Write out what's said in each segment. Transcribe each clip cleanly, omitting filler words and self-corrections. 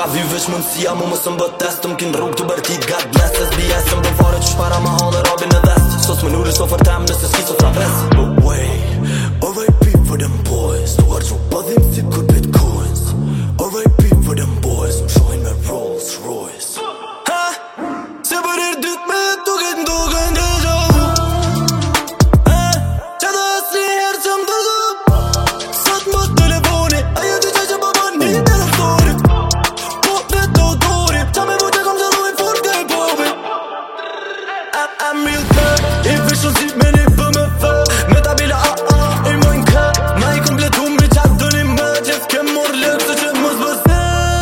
vy veç mundësia mu më së mbët test Më kin rrug të bërtit God bless SBS më bën fare që shpara ma halë rabin në vest Sos më nuri so fër tem nëse s'ki so trapez But wait, R.I.P. for them boys Duar që bëdhim si kur bitcoins R.I.P. for them boys Më shojnë me Rolls Royce Ha? Se për herë dyt me duket ndukën deja vu Ha? Qa dhe asli herë që më dërdu Sot më telefoni Ajo t'i qaj që po bën një telefoni Po vetë autori Qa me vujtë kom që dojnë fort ke popi I'm real good I vishon si me një BMF Me tabila AA I mojnë kë Ma I kompletu mbi qatë do një më Gjith kem mor lëk se që mos bëzë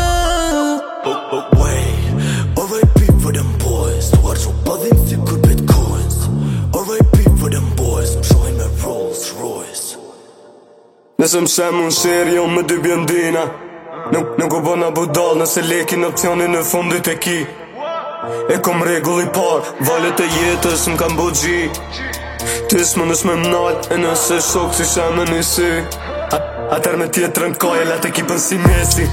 Wait R.I.P. for them boys Duar që bëdhim si kur bitcoins R.I.P. for them boys Më shojnë me Rolls Royce Nëse më shemë unë sheri jo me dy bjendina Nuk u bëna budal nëse lekin opcionin në fundit e ki E kom regull I par Valet e jetës më kam bu gji Ti s'më nësh me mnal E nëse shok si shemë në sy Atër me tjetërën kaj e lat ekipën si Messi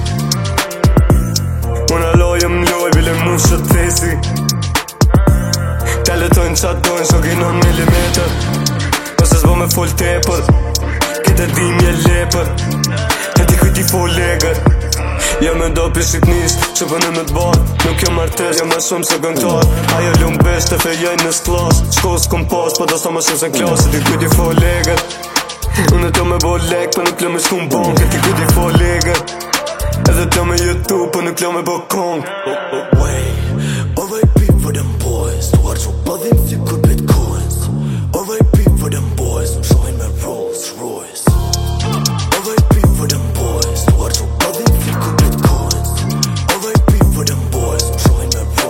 Unë alojëm loj bile mu shët thesi Teletojnë qatë dojnë shokin 9 milimeter Ose s'bo me full tepër Këtë dim je lepër E ti kujti full legër Ja me do për shqipnis Që për në me t'bat Nuk jo martes Ja me shumë se gëngtar Ajo lumë besh të fejajnë në s'klas Shko s'kom pas Po do sa më shumë se n'klas E ti kujti full legër Unë të me bo lek Për nuk lë me shku m'bank E ti kujti full legër Edhe t'lo me YouTube Për nuk lë me bo kong Wait R.I.P. for them boys Duar që bëdhim si kur bitcoins R.I.P. for them boys Më shojnë me Rolls Royce R.I.P. for them boys Duar që bëdhim si kur bitcoins R.I.P. for them boys Më shojnë me